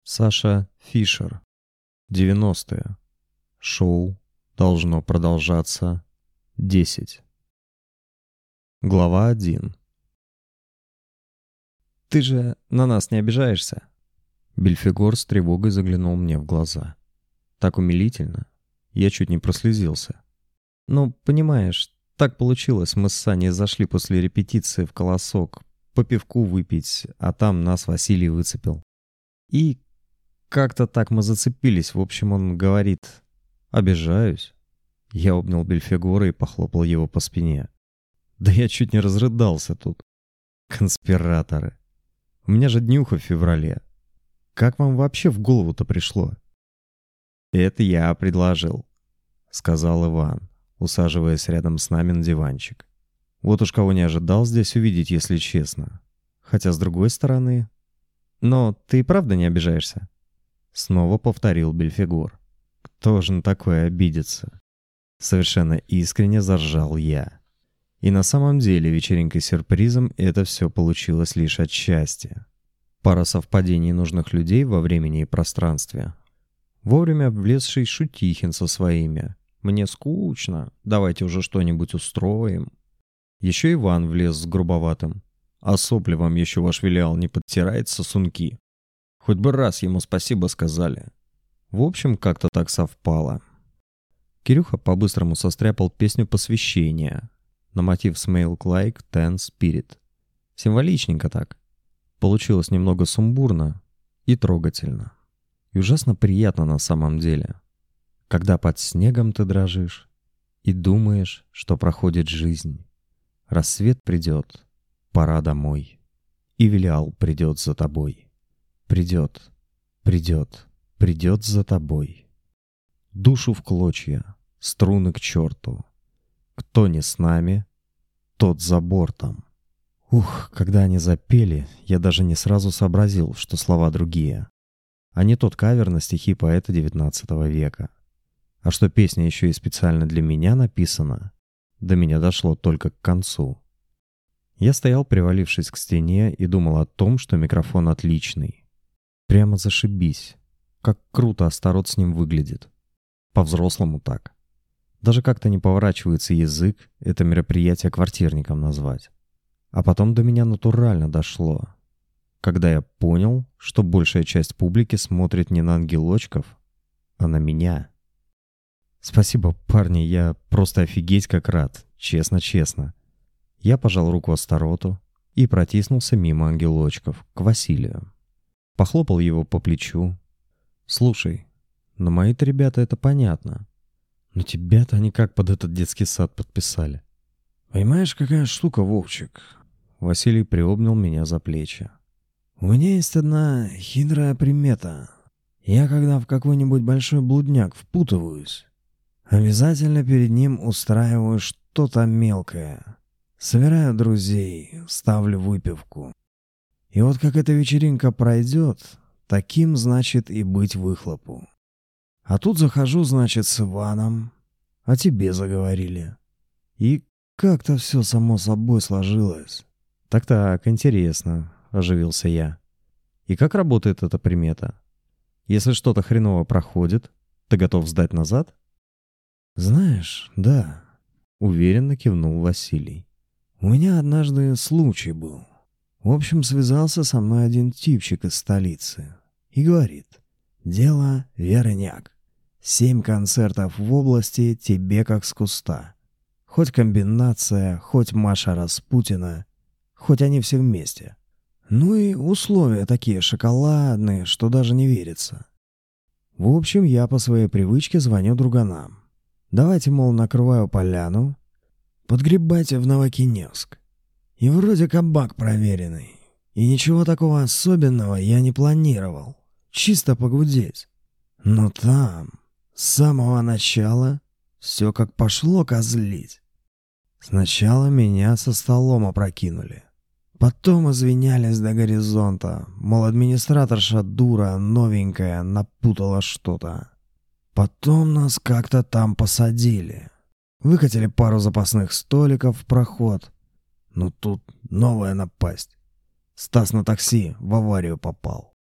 Саша Фишер. 90-е. Шоу должно продолжаться. 10. Глава 1. «Ты же на нас не обижаешься?» Бельфегор с тревогой заглянул мне в глаза. Так умилительно. Я чуть не прослезился. «Ну, понимаешь, так получилось, мы с Саней зашли после репетиции в «Колосок» по пивку выпить, а там нас Василий выцепил. И как-то так мы зацепились. В общем, он говорит: «Обижаюсь». Я обнял Бельфегора и похлопал его по спине. Да я чуть не разрыдался тут. Конспираторы. У меня же днюха в феврале. Как вам вообще в голову-то пришло? Это я предложил, сказал Иван, усаживаясь рядом с нами на диванчик. Вот уж кого не ожидал здесь увидеть, если честно. Хотя с другой стороны... Но ты и правда не обижаешься? Снова повторил Бельфегор. Кто же на такое обидится? Совершенно искренне заржал я. И на самом деле вечеринкой сюрпризом это все получилось лишь отчасти. Пара совпадений нужных людей во времени и пространстве. Вовремя влезший Шутихин со своими: «Мне скучно, давайте уже что-нибудь устроим». Еще Иван влез с грубоватым: «А сопли вам еще ваш филиал не подтирает, сосунки?» Хоть бы раз ему спасибо сказали. В общем, как-то так совпало. Кирюха по-быстрому состряпал песню посвящения на мотив «Smell like Teen Spirit». Символичненько так. Получилось немного сумбурно и трогательно. И ужасно приятно на самом деле. Когда под снегом ты дрожишь и думаешь, что проходит жизнь. Рассвет придет, пора домой. И Велиал придет за тобой. Придет, придет, придет за тобой. Душу в клочья, струны к черту. Кто не с нами, тот за бортом. Ух, когда они запели, я даже не сразу сообразил, что слова другие. А не тот кавер на стихи поэта XIX века. А что песня еще и специально для меня написана, до меня дошло только к концу. Я стоял, привалившись к стене, и думал о том, что микрофон отличный. Прямо зашибись. Как круто Астарот с ним выглядит. По-взрослому так. Даже как-то не поворачивается язык это мероприятие квартирником назвать. А потом до меня натурально дошло. Когда я понял, что большая часть публики смотрит не на ангелочков, а на меня. Спасибо, парни, я просто офигеть как рад. Честно-честно. Я пожал руку Астароту и протиснулся мимо ангелочков к Василию. Похлопал его по плечу. «Слушай, на мои-то ребята это понятно. Но тебя-то они как под этот детский сад подписали?» «Понимаешь, какая штука, Вовчик?» Василий приобнял меня за плечи. «У меня есть одна хитрая примета. Я, когда в какой-нибудь большой блудняк впутываюсь, обязательно перед ним устраиваю что-то мелкое. Собираю друзей, ставлю выпивку. И вот как эта вечеринка пройдет, таким, значит, и быть выхлопу. А тут захожу, значит, с Иваном, о тебе заговорили. И как-то все само собой сложилось». «Так-так, интересно», — оживился я. «И как работает эта примета? Если что-то хреново проходит, ты готов сдать назад?» «Знаешь, да», — уверенно кивнул Василий. «У меня однажды случай был. В общем, связался со мной один типчик из столицы и говорит: дело верняк. 7 концертов в области тебе как с куста. Хоть комбинация, хоть Маша Распутина, хоть они все вместе. Ну и условия такие шоколадные, что даже не верится. В общем, я по своей привычке звоню друганам. Давайте, мол, накрываю поляну, подгребайте в Новокиневск. И вроде кабак проверенный. И ничего такого особенного я не планировал. Чисто погудеть. Но там, с самого начала, все как пошло козлить. Сначала меня со столом опрокинули. Потом извинялись до горизонта. Мол, администраторша дура, новенькая, напутала что-то. Потом нас как-то там посадили. Выкатили пару запасных столиков в проход. Но тут новая напасть. Стас на такси в аварию попал.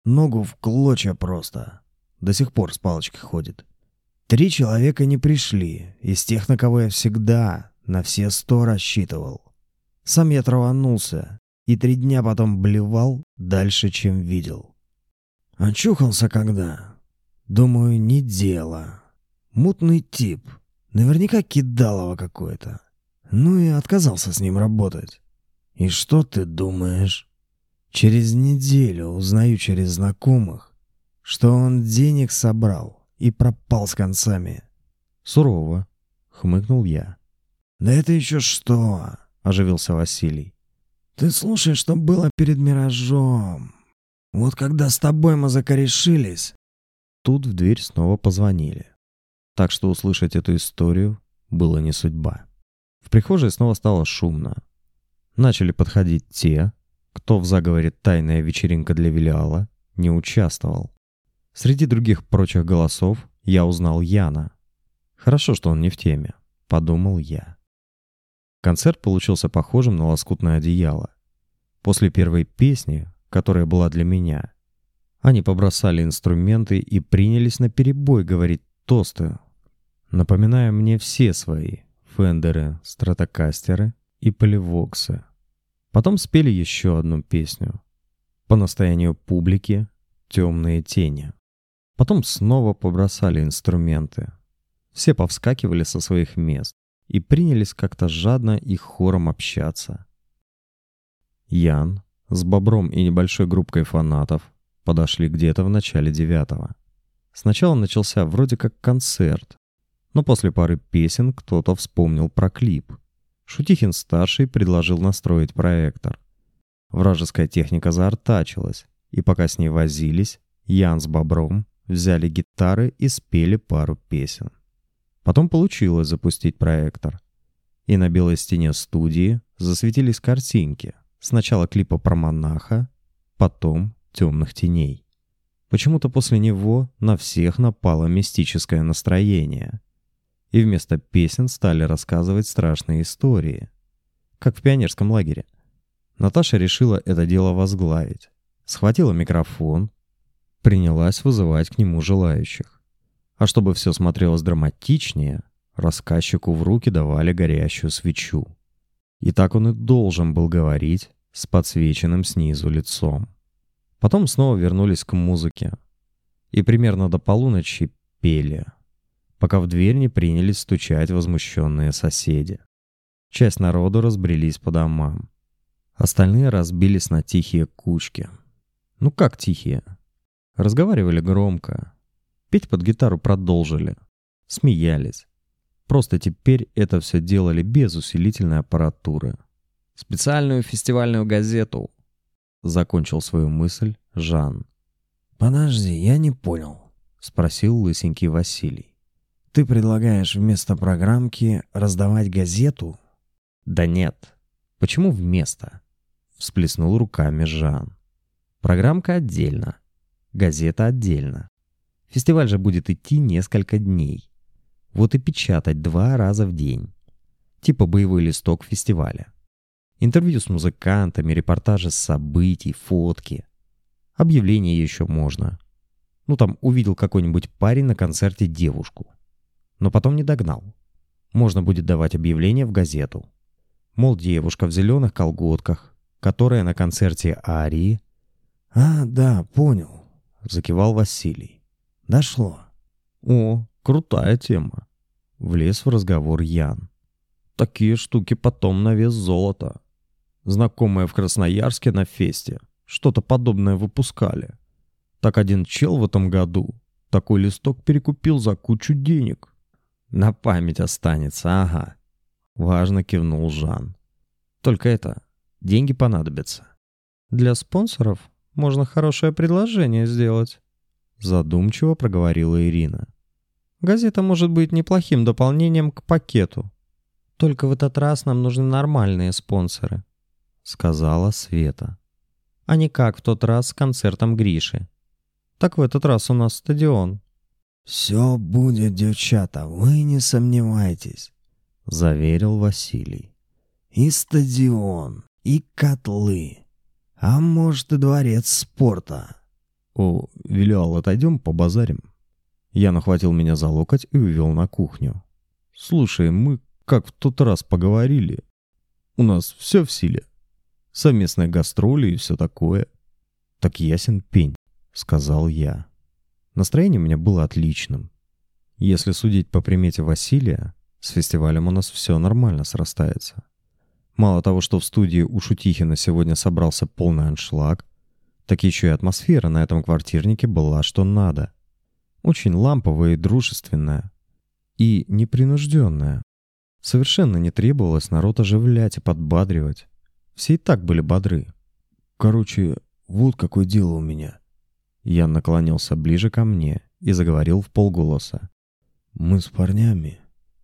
Ногу в клочья просто. До сих пор с палочкой ходит. 3 человека не пришли, из тех, на кого я всегда, на все 100 рассчитывал. Сам я траванулся и 3 дня потом блевал дальше, чем видел. Очухался когда? Думаю, не дело. Мутный тип. Наверняка кидалово какое-то. Ну и отказался с ним работать. И что ты думаешь? Через неделю узнаю через знакомых, что он денег собрал и пропал с концами. Сурово, хмыкнул я. Да это еще что? Оживился Василий. Ты слушай, что было перед миражом. Вот когда с тобой мы закорешились. Тут в дверь снова позвонили. Так что услышать эту историю было не судьба. В прихожей снова стало шумно. Начали подходить те, кто в заговоре «Тайная вечеринка для Велиала» не участвовал. Среди других прочих голосов я узнал Яна. Хорошо, что он не в теме, подумал я. Концерт получился похожим на лоскутное одеяло. После первой песни, которая была для меня, они побросали инструменты и принялись наперебой говорить тосты, напоминая мне все свои фендеры, стратокастеры и поливоксы. Потом спели еще одну песню. По настоянию публики «Темные тени». Потом снова побросали инструменты. Все повскакивали со своих мест и принялись как-то жадно и хором общаться. Ян с Бобром и небольшой группкой фанатов подошли где-то в начале 9-го. Сначала начался вроде как концерт, но после пары песен кто-то вспомнил про клип. Шутихин-старший предложил настроить проектор. Вражеская техника заортачилась, и пока с ней возились, Ян с Бобром взяли гитары и спели пару песен. Потом получилось запустить проектор. И на белой стене студии засветились картинки. Сначала клипа про монаха, потом «Темных теней». Почему-то после него на всех напало мистическое настроение. И вместо песен стали рассказывать страшные истории. Как в пионерском лагере. Наташа решила это дело возглавить. Схватила микрофон, принялась вызывать к нему желающих. А чтобы все смотрелось драматичнее, рассказчику в руки давали горящую свечу. И так он и должен был говорить с подсвеченным снизу лицом. Потом снова вернулись к музыке. И примерно до полуночи пели, пока в дверь не принялись стучать возмущенные соседи. Часть народу разбрелись по домам. Остальные разбились на тихие кучки. Ну как тихие? Разговаривали громко. Петь под гитару продолжили. Смеялись. Просто теперь это все делали без усилительной аппаратуры. «Специальную фестивальную газету», — закончил свою мысль Жан. «Подожди, я не понял», — спросил лысенький Василий. «Ты предлагаешь вместо программки раздавать газету?» «Да нет. Почему вместо?» — всплеснул руками Жан. «Программка отдельно. Газета отдельно. Фестиваль же будет идти несколько дней. Вот и печатать 2 раза в день. Типа боевой листок фестиваля. Интервью с музыкантами, репортажи с событий, фотки. Объявления еще можно. Ну там увидел какой-нибудь парень на концерте девушку. Но потом не догнал. Можно будет давать объявление в газету. Мол, девушка в зеленых колготках, которая на концерте Арии». «А, да, понял», — закивал Василий. «Дошло». «О, крутая тема», — влез в разговор Ян. «Такие штуки потом на вес золота. Знакомые в Красноярске на фесте что-то подобное выпускали. Так один чел в этом году такой листок перекупил за кучу денег». «На память останется, ага», — важно кивнул Жан. «Только это, деньги понадобятся». «Для спонсоров можно хорошее предложение сделать», — задумчиво проговорила Ирина. «Газета может быть неплохим дополнением к пакету. Только в этот раз нам нужны нормальные спонсоры», — сказала Света. «А не как в тот раз с концертом Гриши. Так в этот раз у нас стадион». «Все будет, девчата, вы не сомневайтесь», — заверил Василий. «И стадион, и котлы, а может и дворец спорта. О, Вилиал, отойдем, побазарим. Ян охватил меня за локоть и увел на кухню. Слушай, мы как в тот раз поговорили. У нас все в силе. Совместные гастроли и все такое. Так ясен пень, сказал я. Настроение у меня было отличным. Если судить по примете Василия, с фестивалем у нас все нормально срастается. Мало того, что в студии у Шутихина сегодня собрался полный аншлаг, так еще и атмосфера на этом квартирнике была что надо. Очень ламповая и дружественная. И непринужденная. Совершенно не требовалось народ оживлять и подбадривать. Все и так были бодры. Короче, вот какое дело у меня. Ян наклонился ближе ко мне и заговорил вполголоса. Мы с парнями,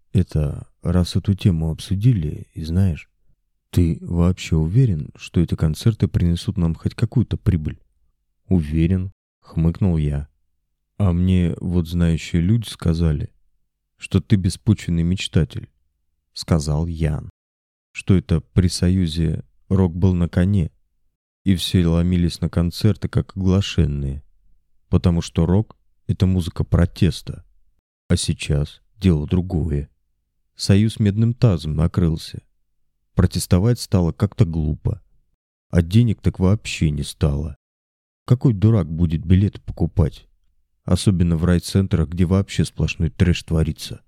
раз эту тему обсудили, и знаешь, ты вообще уверен, что эти концерты принесут нам хоть какую-то прибыль? Уверен, хмыкнул я. А мне вот знающие люди сказали, что ты беспочвенный мечтатель, сказал Ян. Что это при Союзе рок был на коне, и все ломились на концерты как оглашенные, потому что рок — это музыка протеста. А сейчас дело другое. Союз медным тазом накрылся. Протестовать стало как-то глупо. А денег так вообще не стало. Какой дурак будет билеты покупать? Особенно в райцентрах, где вообще сплошной трэш творится.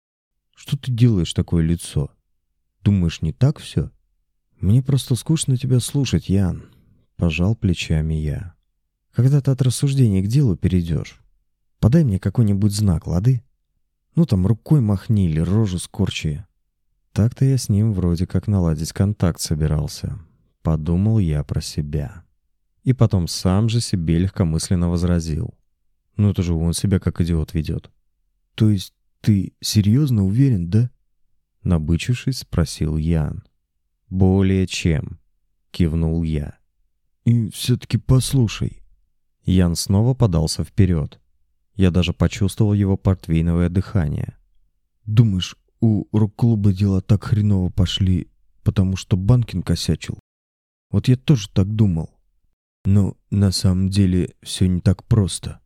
Что ты делаешь такое лицо? Думаешь, не так все? Мне просто скучно тебя слушать, Ян. Пожал плечами я. Когда ты от рассуждений к делу перейдешь, подай мне какой-нибудь знак, лады? Ну там рукой махни или рожу скорчи. Так-то я с ним вроде как наладить контакт собирался. Подумал я про себя. И потом сам же себе легкомысленно возразил. Ну это же он себя как идиот ведет. То есть ты серьезно уверен, да? Набычившись, спросил Ян. Более чем, кивнул я. И все-таки послушай. Ян снова подался вперед. Я даже почувствовал его портвейновое дыхание. Думаешь, у рок-клуба дела так хреново пошли, потому что Банкин косячил? Вот я тоже так думал. Но на самом деле все не так просто.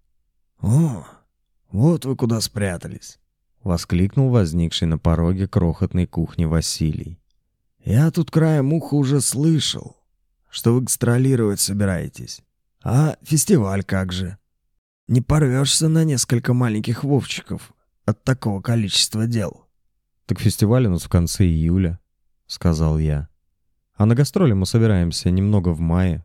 «О, вот вы куда спрятались!» — воскликнул возникший на пороге крохотной кухни Василий. «Я тут краем уха уже слышал, что вы гастролировать собираетесь. А фестиваль как же? Не порвешься на несколько маленьких Вовчиков от такого количества дел?» «Так фестиваль у нас в конце июля», — сказал я. «А на гастроли мы собираемся немного в мае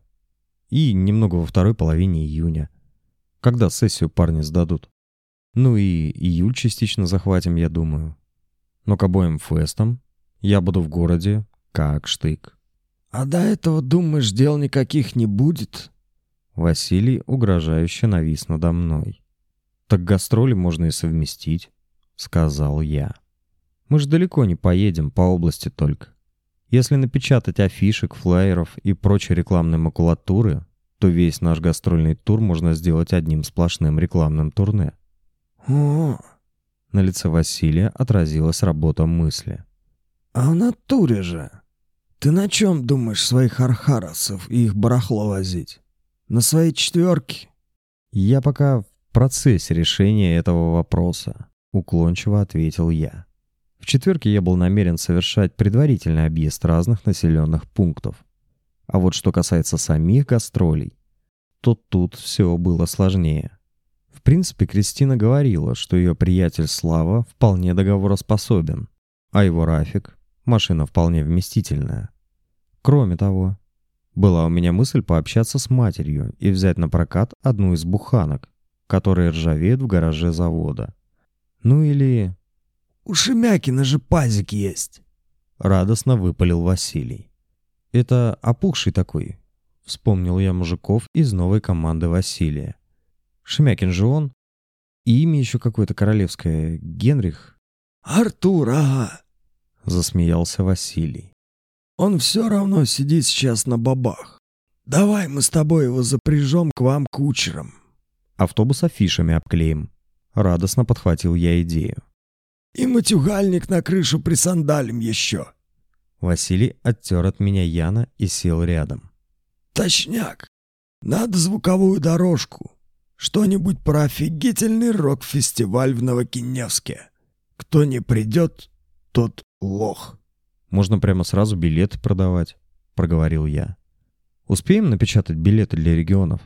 и немного во второй половине июня, когда сессию парни сдадут. Ну и июль частично захватим, я думаю. Но к обоим фестам я буду в городе как штык». «А до этого, думаешь, дел никаких не будет?» Василий угрожающе навис надо мной. «Так гастроли можно и совместить», — сказал я. «Мы ж далеко не поедем, по области только. Если напечатать афишек, флаеров и прочей рекламной макулатуры, то весь наш гастрольный тур можно сделать одним сплошным рекламным турне». «О!» На лице Василия отразилась работа мысли. «А в натуре же! Ты на чем думаешь своих архаросов и их барахло возить? На своей четверке?» «Я пока в процессе решения этого вопроса», — уклончиво ответил я. В четверке я был намерен совершать предварительный объезд разных населенных пунктов. А вот что касается самих гастролей, то тут все было сложнее. В принципе, Кристина говорила, что ее приятель Слава вполне договороспособен, а его Рафик — машина вполне вместительная. Кроме того, была у меня мысль пообщаться с матерью и взять на прокат одну из буханок, которые ржавеют в гараже завода. Ну или... «У Шемякина же пазик есть!» — радостно выпалил Василий. «Это опухший такой», — вспомнил я мужиков из новой команды Василия. «Шемякин же он. И имя еще какое-то королевское. Генрих». «Артур, ага!» — засмеялся Василий. «Он все равно сидит сейчас на бабах. Давай мы с тобой его запряжем к вам кучером. Автобус афишами обклеим». Радостно подхватил я идею. «И матюгальник на крышу присандалим еще». Василий оттер от меня Яна и сел рядом. «Точняк. Надо звуковую дорожку. Что-нибудь про офигительный рок-фестиваль в Новокиневске. Кто не придет, тот лох». «Можно прямо сразу билеты продавать», — проговорил я. «Успеем напечатать билеты для регионов?»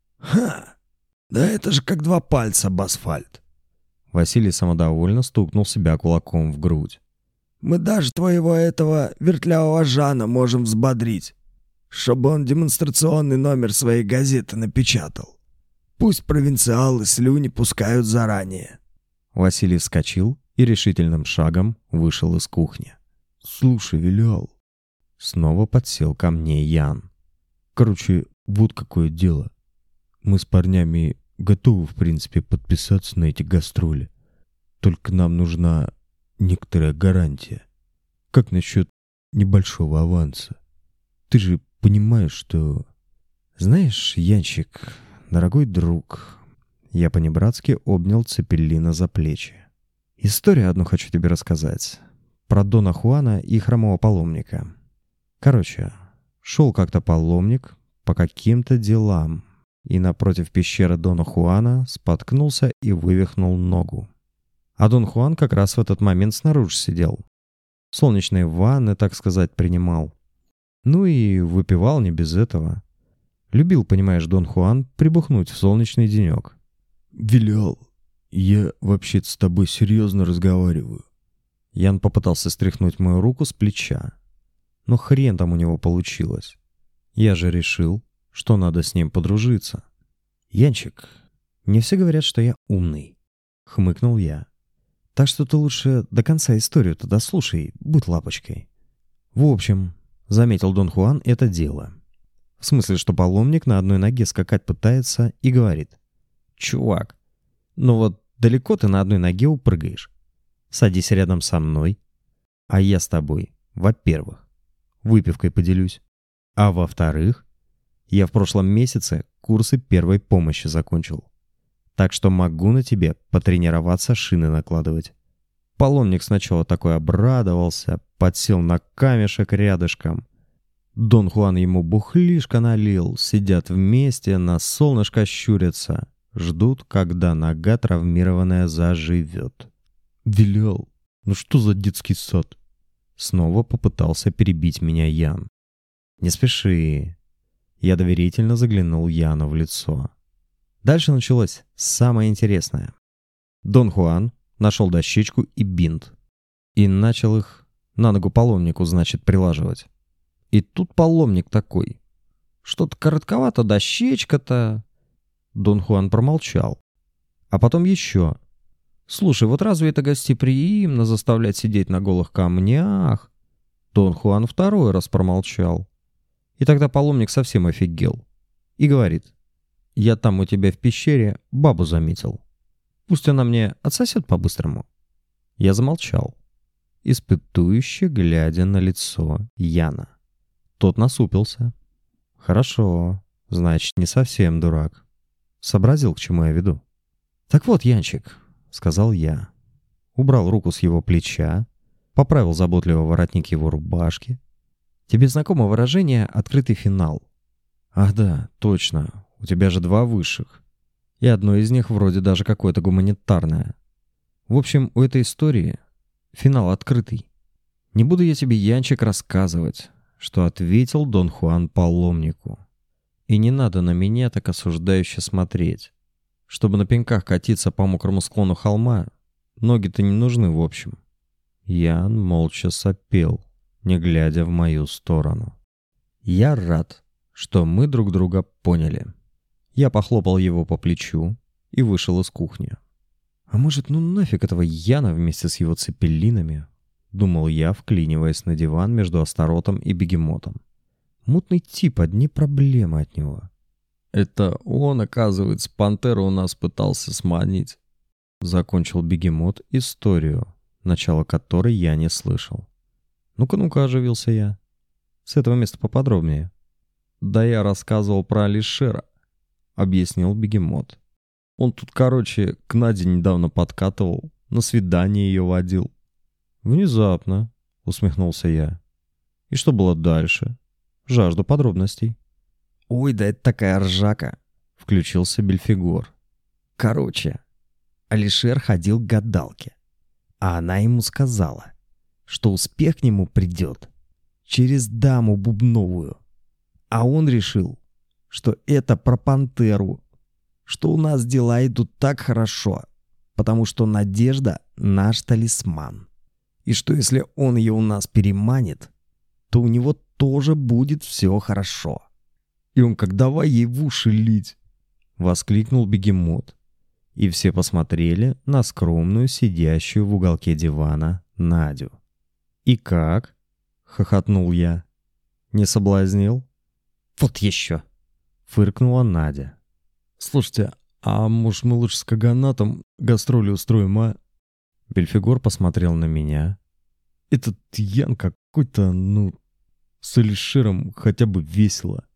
«Ха! Да это же как 2 пальца об асфальт». Василий самодовольно стукнул себя кулаком в грудь. «Мы даже твоего этого вертлявого Жана можем взбодрить, чтобы он демонстрационный номер своей газеты напечатал. Пусть провинциалы слюни пускают заранее». Василий вскочил и решительным шагом вышел из кухни. «Слушай, Вилиал», — снова подсел ко мне Ян. «Короче, вот какое дело. Мы с парнями готовы, в принципе, подписаться на эти гастроли. Только нам нужна некоторая гарантия. Как насчет небольшого аванса? Ты же понимаешь, что...» «Знаешь, Янчик, дорогой друг...» Я по-небратски обнял Цепеллина за плечи. «Историю одну хочу тебе рассказать. Про Дона Хуана и хромого паломника. Короче, шел как-то паломник по каким-то делам, и напротив пещеры Дона Хуана споткнулся и вывихнул ногу. А Дон Хуан как раз в этот момент снаружи сидел. Солнечные ванны, так сказать, принимал. Ну и выпивал не без этого. Любил, понимаешь, Дон Хуан прибухнуть в солнечный денек. «Вилиал, я вообще-то с тобой серьезно разговариваю». Ян попытался стряхнуть мою руку с плеча. Но хрен там у него получилось. Я же решил, что надо с ним подружиться. «Янчик, не все говорят, что я умный», — хмыкнул я. «Так что ты лучше до конца историю-то дослушай, будь лапочкой». В общем, заметил Дон Хуан это дело. В смысле, что паломник на одной ноге скакать пытается и говорит: «Чувак, ну вот далеко ты на одной ноге упрыгаешь. Садись рядом со мной, а я с тобой, во-первых, выпивкой поделюсь, а во-вторых, я в прошлом месяце курсы первой помощи закончил. Так что могу на тебе потренироваться шины накладывать». Паломник сначала такой обрадовался, подсел на камешек рядышком. Дон Хуан ему бухлишко налил, сидят вместе, на солнышко щурятся, ждут, когда нога травмированная заживет. «Вилиал, ну что за детский сад?» Снова попытался перебить меня Ян. «Не спеши». Я доверительно заглянул Яну в лицо. Дальше началось самое интересное. Дон Хуан нашел дощечку и бинт. И начал их на ногу паломнику, значит, прилаживать. И тут паломник такой: «Что-то коротковато дощечка-то». Дон Хуан промолчал. А потом еще: «Слушай, вот разве это гостеприимно заставлять сидеть на голых камнях?» Дон Хуан второй раз промолчал. И тогда паломник совсем офигел. И говорит: «Я там у тебя в пещере бабу заметил. Пусть она мне отсосет по-быстрому». Я замолчал, испытующе глядя на лицо Яна. Тот насупился. «Хорошо, значит, не совсем дурак. Сообразил, к чему я веду». «Так вот, Янчик», — сказал я. Убрал руку с его плеча, поправил заботливо воротник его рубашки. «Тебе знакомо выражение «открытый финал»?» «Ах да, точно, у тебя же 2 высших. И одно из них вроде даже какое-то гуманитарное. В общем, у этой истории финал открытый. Не буду я тебе, Янчик, рассказывать, что ответил Дон Хуан паломнику. И не надо на меня так осуждающе смотреть. Чтобы на пеньках катиться по мокрому склону холма, ноги-то не нужны в общем». Ян молча сопел, не глядя в мою сторону. Я рад, что мы друг друга поняли. Я похлопал его по плечу и вышел из кухни. «А может, ну нафиг этого Яна вместе с его цепеллинами?» — думал я, вклиниваясь на диван между Астаротом и Бегемотом. «Мутный тип, одни проблемы от него». «Это он, оказывается, пантеру у нас пытался сманить», — закончил Бегемот историю, начало которой я не слышал. «Ну-ка, оживился я. С этого места поподробнее». «Да я рассказывал про Алишера», — объяснил Бегемот. «Он тут, короче, к Наде недавно подкатывал, на свидание ее водил». «Внезапно», — усмехнулся я. «И что было дальше? Жажду подробностей». «Ой, да это такая ржака», — включился Бельфигор. Короче, Алишер ходил к гадалке, а она ему сказала, что успех к нему придет через даму бубновую. А он решил, что это про пантеру, что у нас дела идут так хорошо, потому что надежда — наш талисман. И что если он ее у нас переманит, то у него тоже будет все хорошо. И он как давай ей в уши лить, воскликнул бегемот. И все посмотрели на скромную, сидящую в уголке дивана Надю. «И как?» — хохотнул я. «Не соблазнил?» «Вот еще!» — фыркнула Надя. «Слушайте, а может мы лучше с Каганатом гастроли устроим, а?» Бельфигор посмотрел на меня. «Этот Ян какой-то, с Алишером хотя бы весело.